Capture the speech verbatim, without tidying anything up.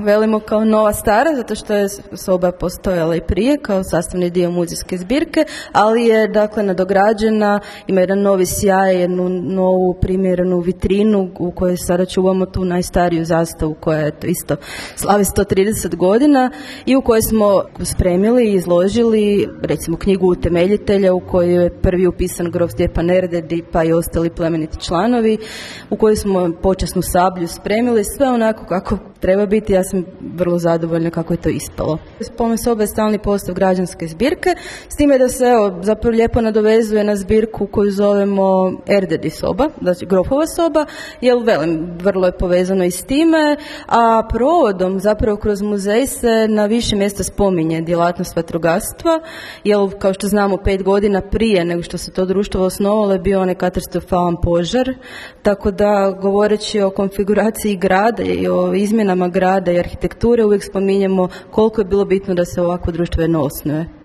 velimo kao nova stara, zato što je soba postojala i prije kao sastavni dio muzejske zbirke, ali je dakle nadograđena, ima jedan novi sjaj, jednu novu primjerenu vitrinu u kojoj sada čuvamo tu najstariju zastavu koja je to isto slavi sto trideset godina i u kojoj smo spremili i izložili recimo knjigu utemeljitelja u kojoj je prvi upisan grof Stjepan Erded pa i ostali plemeniti članovi, u kojoj smo počasnu sablju spremili, sve onako kako treba biti. Ja sam vrlo zadovoljna kako je to ispalo. Spomen soba je stalni postav građanske zbirke, s time da se evo, zapravo lijepo nadovezuje na zbirku koju zovemo Erdedi soba, znači grofova soba, jer velim, vrlo je povezano i s time, a provodom zapravo kroz muzej se na više mjesta spominje djelatnost vatrogastva, jer kao što znamo pet godina prije nego što se to društvo osnovalo je bio onaj katastrofalan požar, tako da govoreći o konfiguraciji grada i o izmjenama grada i arhitekture uvijek spominjemo koliko je bilo bitno da se ovako društvo jedno osnuje.